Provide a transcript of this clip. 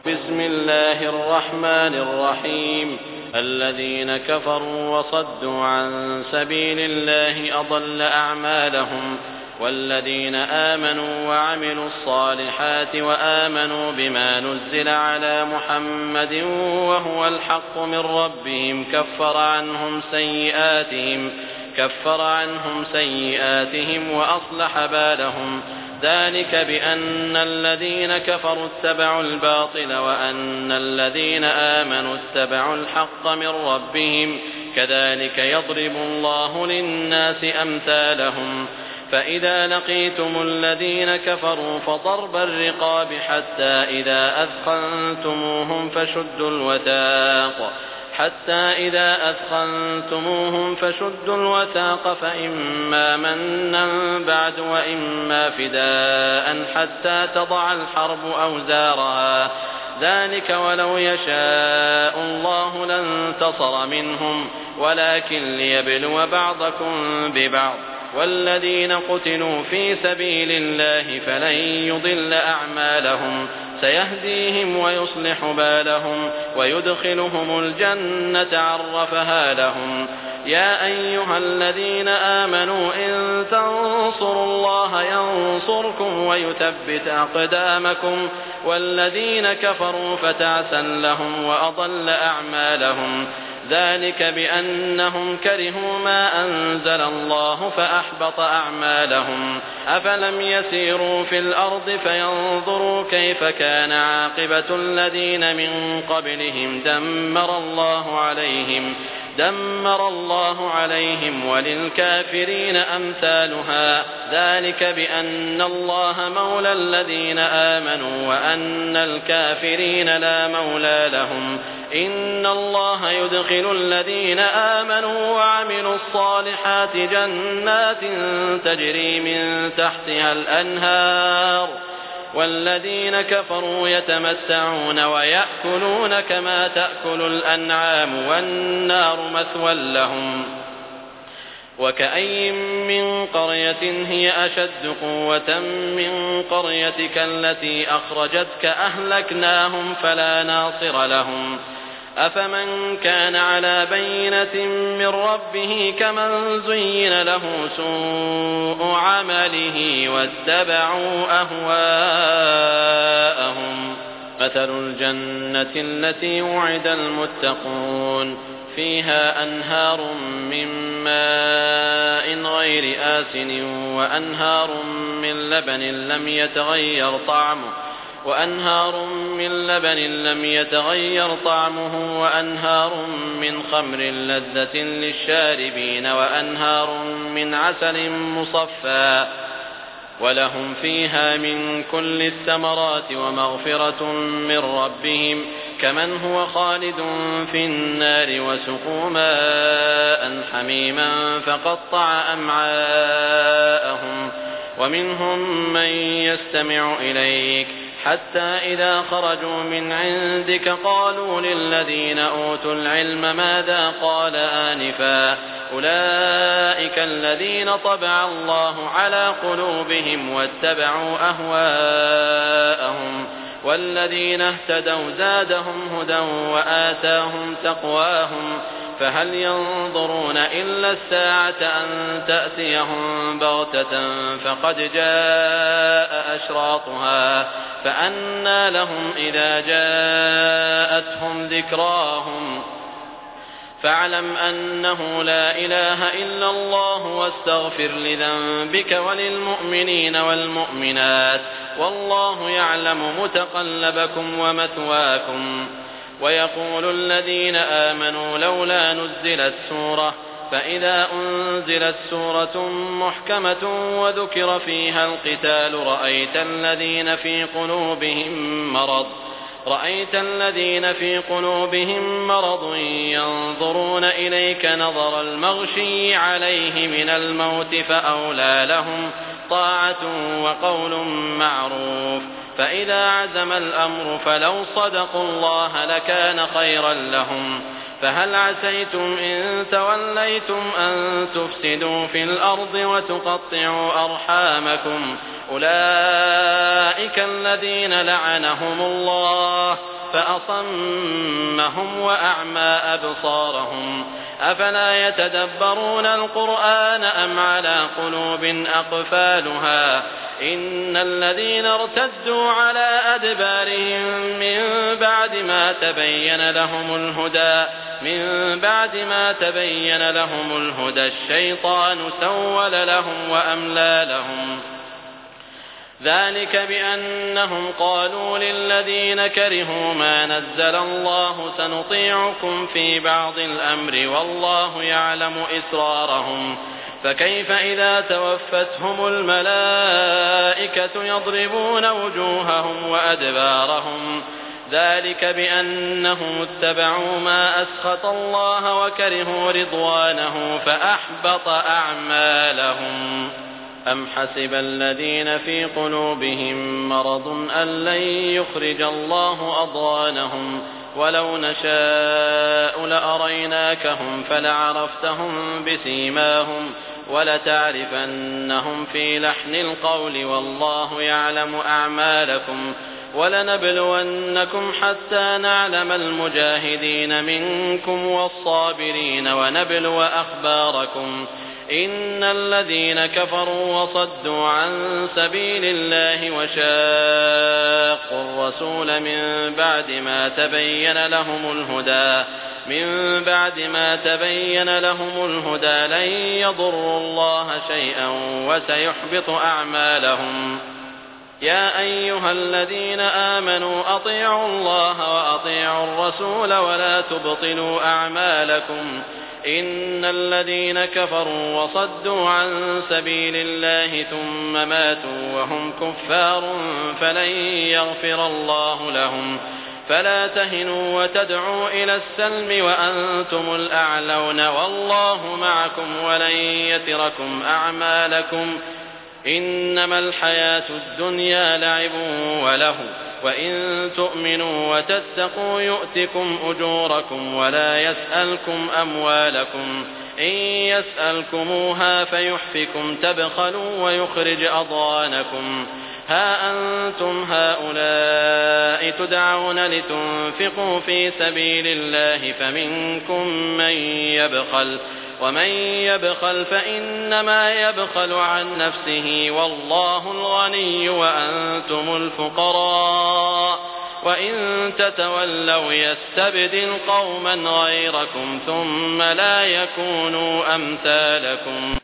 بسم الله الرحمن الرحيم. الذين كفروا وصدوا عن سبيل الله أضل أعمالهم، والذين آمنوا وعملوا الصالحات وآمنوا بما نزل على محمد وهو الحق من ربهم كفر عنهم سيئاتهم وأصلح بالهم. ذلك بأن الذين كفروا اتبعوا الباطل وأن الذين آمنوا اتبعوا الحق من ربهم، كذلك يضرب الله للناس أمثالهم. فإذا لقيتم الذين كفروا فضرب الرقاب حتى إذا أثخنتموهم فشدوا الوثاق فإما منا بعد وإما فداء حتى تضع الحرب أوزارها. ذلك ولو يشاء الله لانتصر منهم، ولكن ليبلو بعضكم ببعض. والذين قتلوا في سبيل الله فلن يضل أعمالهم، سيهديهم ويصلح بالهم ويدخلهم الجنة عرفها لهم. يا أيها الذين آمنوا إن تنصروا الله ينصركم ويثبت أقدامكم. والذين كفروا فتعسا لهم وأضل أعمالهم. ذلك بأنهم كرهوا ما أنزل الله فأحبط أعمالهم. أفلم يسيروا في الأرض فينظروا كيف كان عاقبة الذين من قبلهم دمر الله عليهم وللكافرين أمثالها. ذلك بأن الله مولى الذين آمنوا وأن الكافرين لا مولى لهم. إن الله يدخل الذين آمنوا وعملوا الصالحات جنات تجري من تحتها الأنهار، والذين كفروا يتمتعون ويأكلون كما تأكل الأنعام والنار مثوى لهم. وكأي من قرية هي أشد قوة من قريتك التي أخرجتك أهلكناهم فلا ناصر لهم. أفمن كان على بينة من ربه كمن زين له سوء عمله واتبعوا أهواءهم. مثل الجنة التي وعد المتقون فيها أنهار من ماء غير آسن وأنهار من لبن لم يتغير طعمه وأنهار من خمر لذة للشاربين وأنهار من عسل مصفى، ولهم فيها من كل الثمرات ومغفرة من ربهم، كمن هو خالد في النار وسقوا ماء حميما فقطع أمعاءهم. ومنهم من يستمع إليك حتى إذا خرجوا من عندك قالوا للذين أوتوا العلم ماذا قال آنفا، أولئك الذين طبع الله على قلوبهم واتبعوا أهواءهم. والذين اهتدوا زادهم هدى وآتاهم تقواهم. فهل ينظرون إلا الساعة أن تأتيهم بغتة فقد جاء أشراطها، فأنى لهم إذا جاءتهم ذكراهم. فاعلم أنه لا إله إلا الله واستغفر لذنبك وللمؤمنين والمؤمنات، والله يعلم متقلبكم ومثواكم. ويقول الذين آمنوا لولا نزلت سورة، فإذا أنزلت سورة محكمة وذكر فيها القتال رأيت الذين في قلوبهم مرض ينظرون إليك نظر المغشي عليه من الموت، فأولى لهم طاعة وقول معروف. فإذا عزم الأمر فلو صدقوا الله لكان خيرا لهم. فهل عسيتم إن توليتم أن تفسدوا في الأرض وتقطعوا أرحامكم؟ أولئك الذين لعنهم الله فأصمهم وأعمى أبصارهم أفلا يتدبرون القرآن أم على قلوب أقفالها إن الذين ارتدوا على أدبارهم من بعد ما تبين لهم الهدى الشيطان سول لهم وأملى لهم ذلك بأنهم قالوا للذين كرهوا ما نزل الله سنطيعكم في بعض الأمر والله يعلم إسرارهم فكيف إذا توفتهم الملائكة يضربون وجوههم وأدبارهم ذلك بأنهم اتبعوا ما أسخط الله وكرهوا رضوانه فأحبط أعمالهم أم حسب الذين في قلوبهم مرض أن لن يخرج الله أضغانهم ولو نشاء لأريناكهم فلعرفتهم بسيماهم ولتعرفنهم في لحن القول والله يعلم أعمالكم ولنبلونكم حتى نعلم المجاهدين منكم والصابرين ونبلو أخباركم إن الذين كفروا وصدوا عن سبيل الله وشاقوا الرسول من بعد ما تبين لهم الهدى لن يضروا الله شيئا وسيحبط أعمالهم يا أيها الذين آمنوا أطيعوا الله وأطيعوا الرسول ولا تبطلوا أعمالكم إن الذين كفروا وصدوا عن سبيل الله ثم ماتوا وهم كفار فلن يغفر الله لهم فلا تهنوا وتدعوا إلى السلم وأنتم الأعلون والله معكم ولن يتركم أعمالكم إنما الحياة الدنيا لعب وله وإن تؤمنوا وتتقوا يؤتكم أجوركم ولا يسألكم أموالكم إن يسألكموها فيحفكم تبخلوا ويخرج أضغانكم ها أنتم هؤلاء تدعون لتنفقوا في سبيل الله فمنكم من يبخل ومن يبخل فإنما يبخل عن نفسه والله الغني وأنتم الفقراء وإن تتولوا يستبدل قوما غيركم ثم لا يكونوا أمثالكم